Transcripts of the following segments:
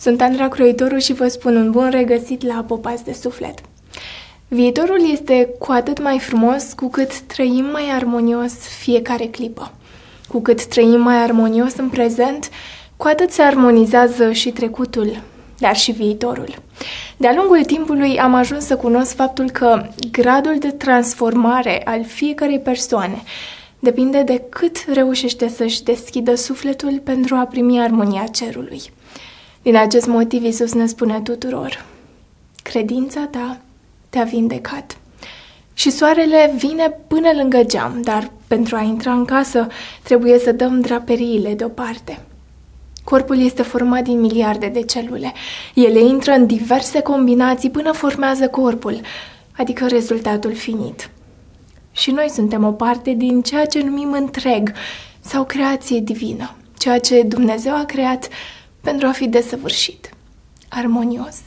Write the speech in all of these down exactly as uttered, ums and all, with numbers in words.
Sunt Andra Croitoru și vă spun un bun regăsit la Popați de Suflet. Viitorul este cu atât mai frumos cu cât trăim mai armonios fiecare clipă. Cu cât trăim mai armonios în prezent, cu atât se armonizează și trecutul, dar și viitorul. De-a lungul timpului am ajuns să cunosc faptul că gradul de transformare al fiecărei persoane depinde de cât reușește să-și deschidă sufletul pentru a primi armonia cerului. Din acest motiv Iisus ne spune tuturor: credința ta te-a vindecat. Și soarele vine până lângă geam, dar pentru a intra în casă trebuie să dăm draperiile deoparte. Corpul este format din miliarde de celule. Ele intră în diverse combinații până formează corpul, adică rezultatul finit. Și noi suntem o parte din ceea ce numim întreg sau creație divină, ceea ce Dumnezeu a creat pentru a fi desăvârșit, armonios.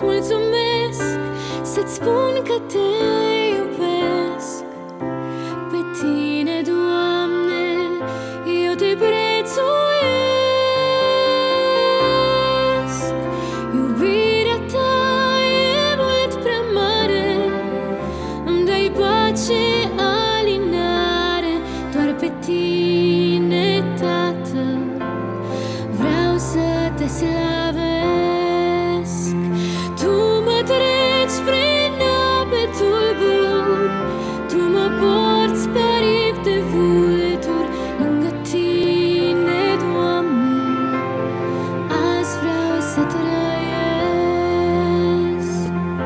mulțumesc, să-ți spun că te iubesc. Pe tine, Doamne, eu te prețuiesc. Iubirea ta e mult prea mare, îmi dai pace, alinare. Doar pe tine, Tată, vreau să te slăvesc. Tu mă treci prin ape tulburi, tu mă porți pe aripi de vulturi. Lângă tine, Doamne, azi vreau să trăiesc.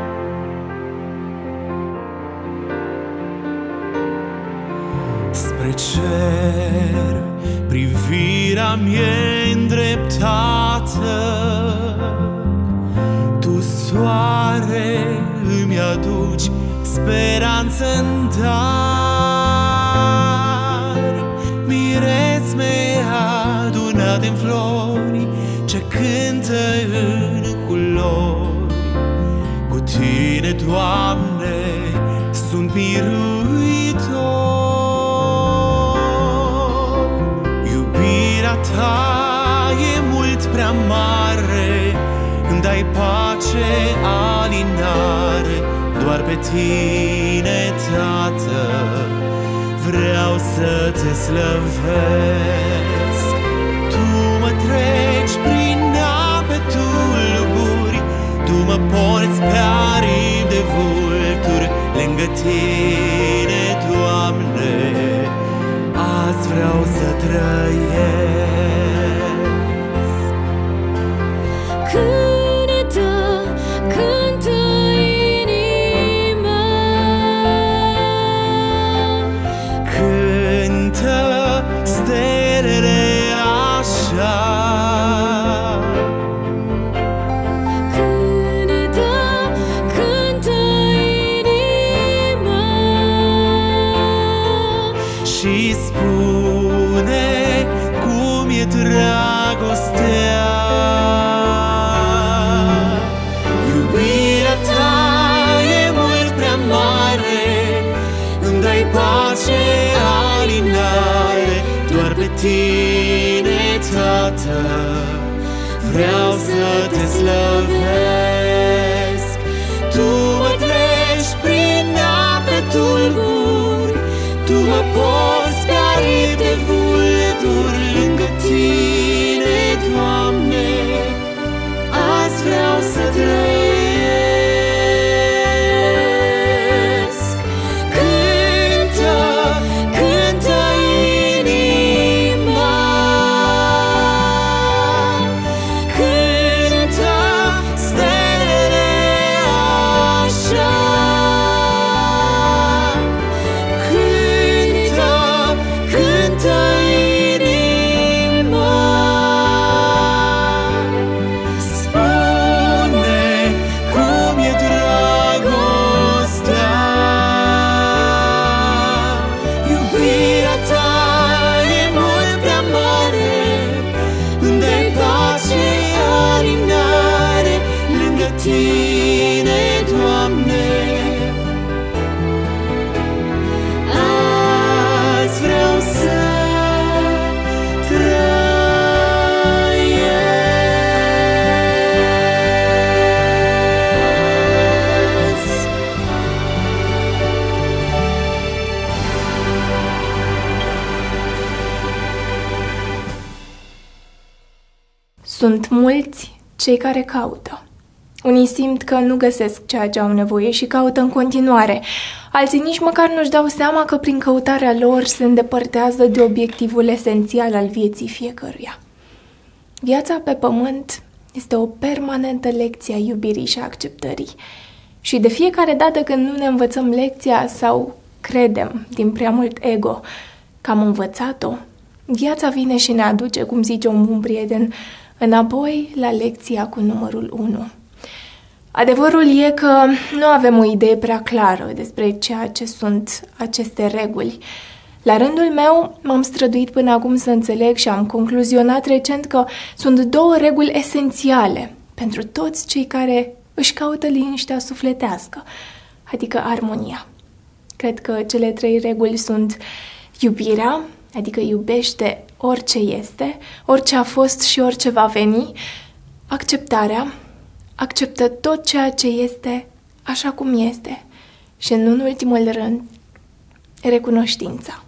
Spre cer privirea mie îndreptată, tu, soare, îmi aduci speranță în dar. Miresme adunate în flori, ce cântă în culori. Cu tine, Doamne, sunt biruitor. Iubirea ta e mult prea mare, îmi dai pace, alinare. Doar pe tine, Tată, vreau să te slăvesc. Tu mă treci prin ape tulburi, tu mă porți pe aripi de vulturi. Lângă tine, Doamne, azi vreau să trăiesc. Cântă, cântă inima, Cântă stelele așa, cântă, cântă inima. și spune cum e dragostea. Iubirea ta e mult prea mare, îmi dai pace, alinare. Doar pe tine, Tată, vreau să te slăvesc. Tu mă treci prin ape tulburi, tu mă porți pe aripi de vulturi. Lângă tine, Doamne, azi vreau să trăiesc. Cântă, cântă inima, cântă stelele așa, cântă, cântă inima. Spune cum e dragostea. Iubirea ta e mult prea mare, îmi dai pace, alinare. Lângă tine, Doamne, azi vreau să trăiesc. Sunt mulți cei care caută. Unii simt că nu găsesc ceea ce au nevoie și caută în continuare. Alții nici măcar nu-și dau seama că prin căutarea lor se îndepărtează de obiectivul esențial al vieții fiecăruia. Viața pe pământ este o permanentă lecție a iubirii și a acceptării. Și de fiecare dată când nu ne învățăm lecția sau credem din prea mult ego că am învățat-o, viața vine și ne aduce, cum zice un bun prieten, înapoi la lecția cu numărul unu. Adevărul e că nu avem o idee prea clară despre ceea ce sunt aceste reguli. La rândul meu, m-am străduit până acum să înțeleg și am concluzionat recent că sunt două reguli esențiale pentru toți cei care își caută liniștea sufletească, adică armonia. Cred că cele trei reguli sunt iubirea, adică iubește orice este, orice a fost și orice va veni, acceptarea, acceptă tot ceea ce este așa cum este și, în ultimul rând, recunoștința.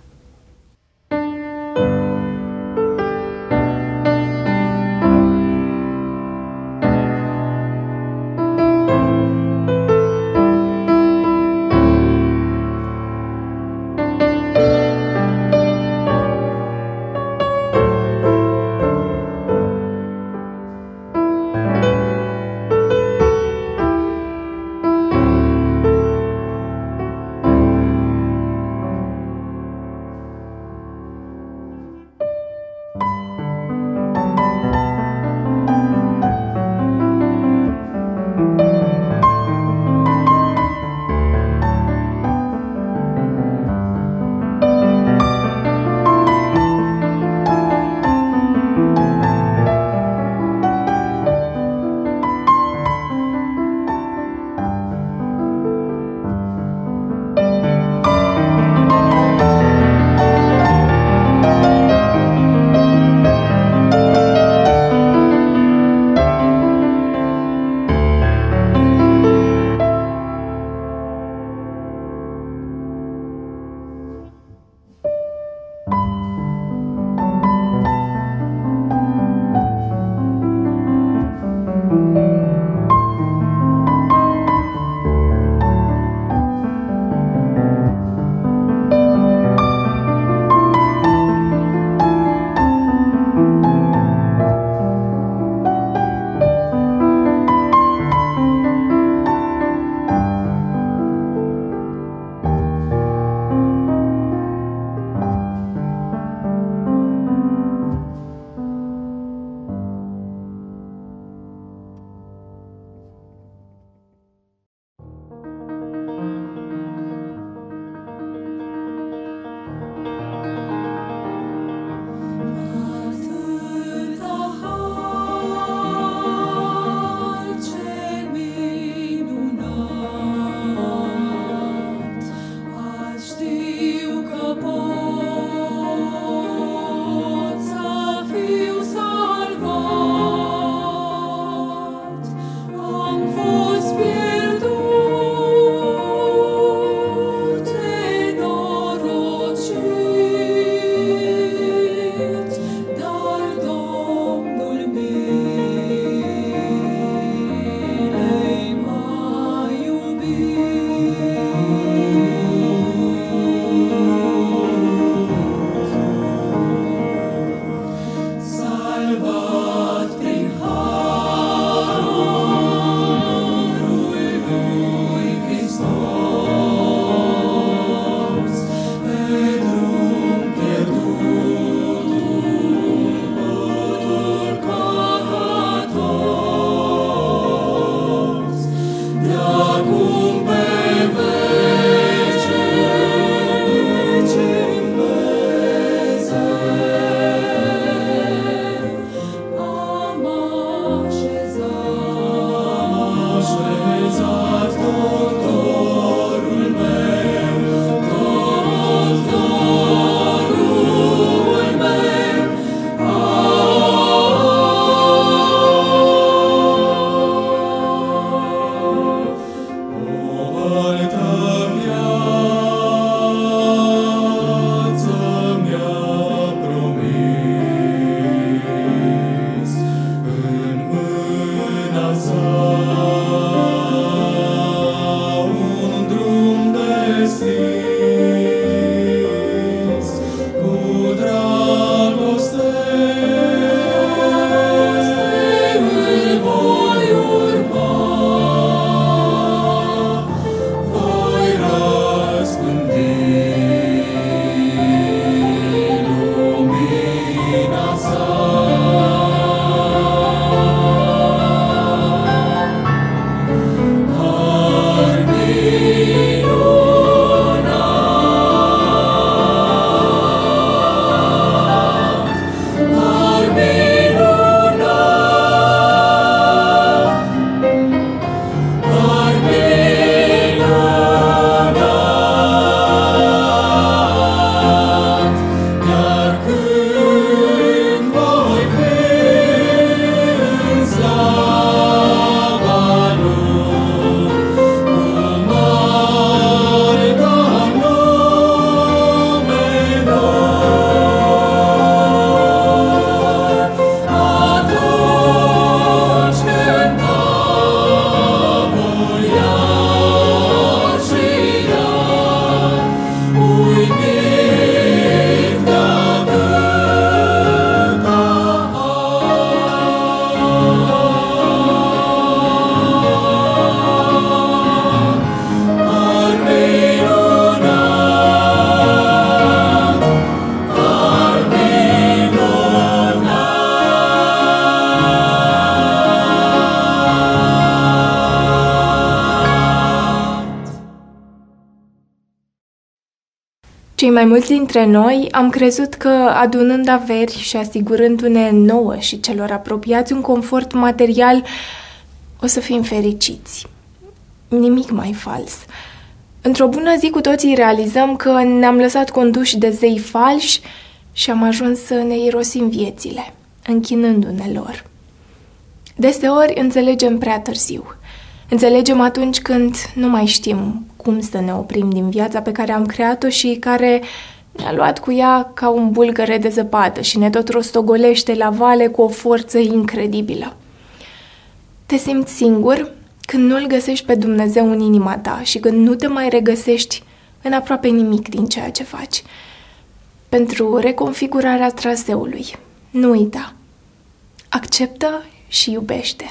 Cei mai mulți dintre noi am crezut că adunând averi și asigurându-ne nouă și celor apropiați un confort material, o să fim fericiți. Nimic mai fals. Într-o bună zi cu toții realizăm că ne-am lăsat conduși de zei falși și am ajuns să ne irosim viețile, închinându-ne lor. Deseori înțelegem prea târziu. Înțelegem atunci când nu mai știm cum să ne oprim din viața pe care am creat-o și care ne-a luat cu ea ca un bulgăre de zăpadă și ne tot rostogolește la vale cu o forță incredibilă. Te simți singur când nu-L găsești pe Dumnezeu în inima ta și când nu te mai regăsești în aproape nimic din ceea ce faci. Pentru reconfigurarea traseului, nu uita, acceptă și iubește.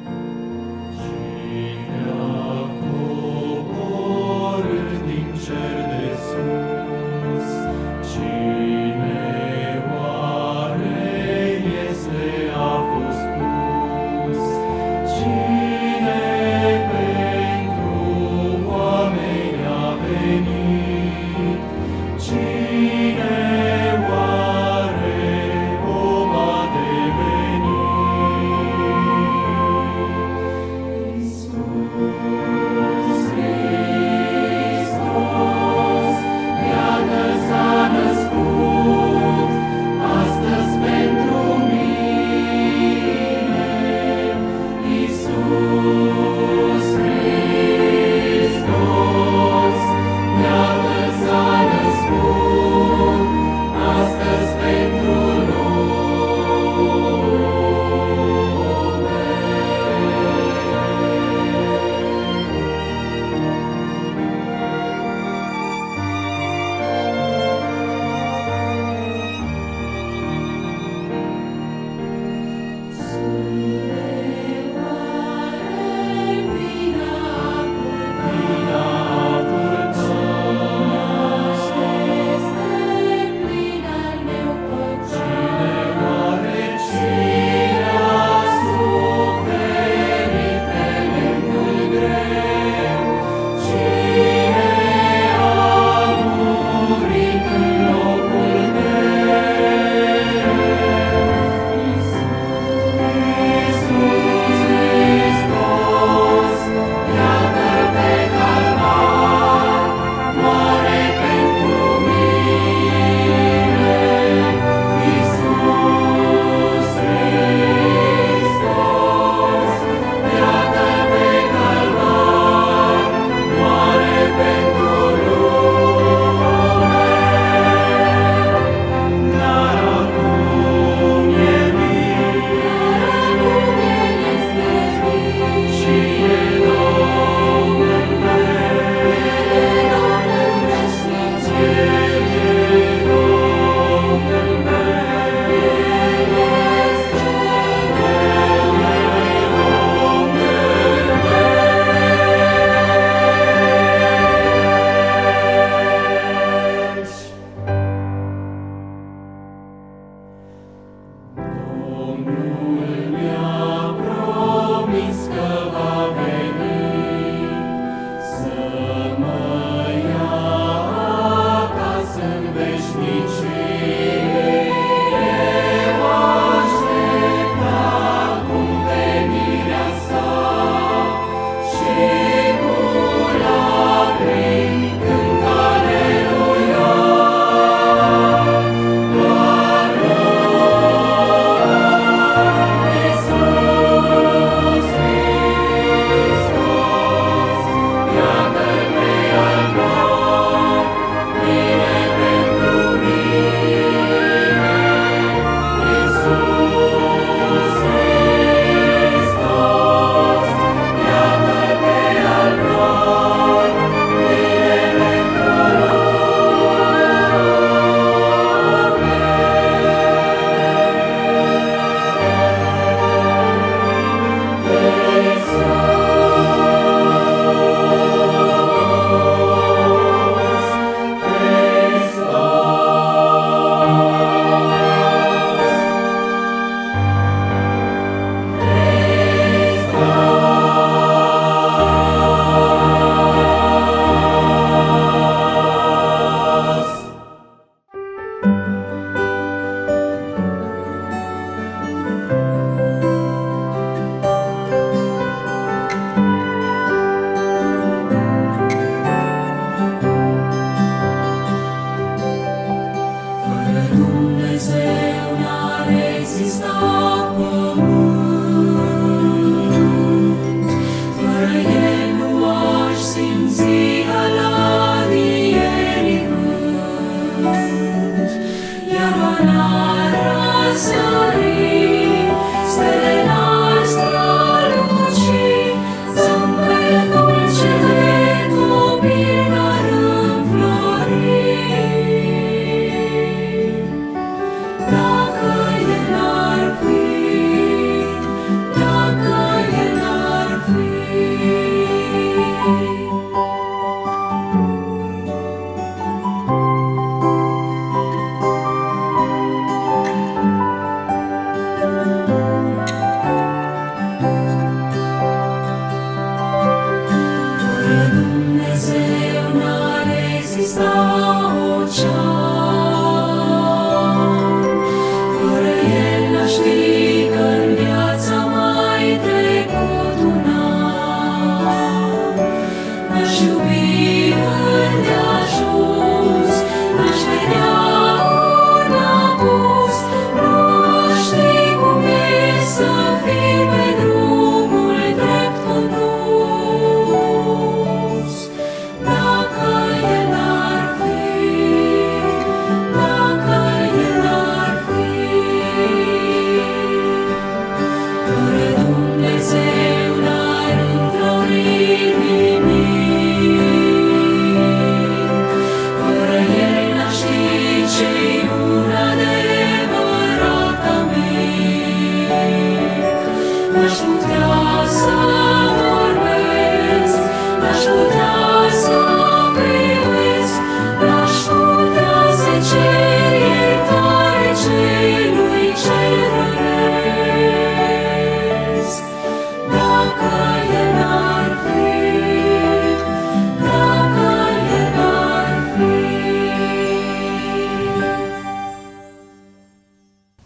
Cine a coborât din cer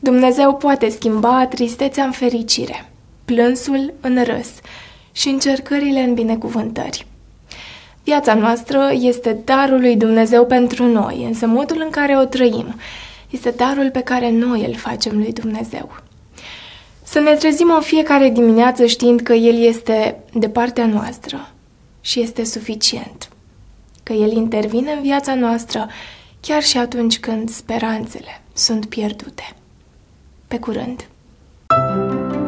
Dumnezeu poate schimba tristețea în fericire, plânsul în râs și încercările în binecuvântări. Viața noastră este darul lui Dumnezeu pentru noi, însă modul în care o trăim este darul pe care noi îl facem lui Dumnezeu. Să ne trezim în fiecare dimineață știind că El este de partea noastră și este suficient, că El intervine în viața noastră chiar și atunci când speranțele sunt pierdute. Pe curând!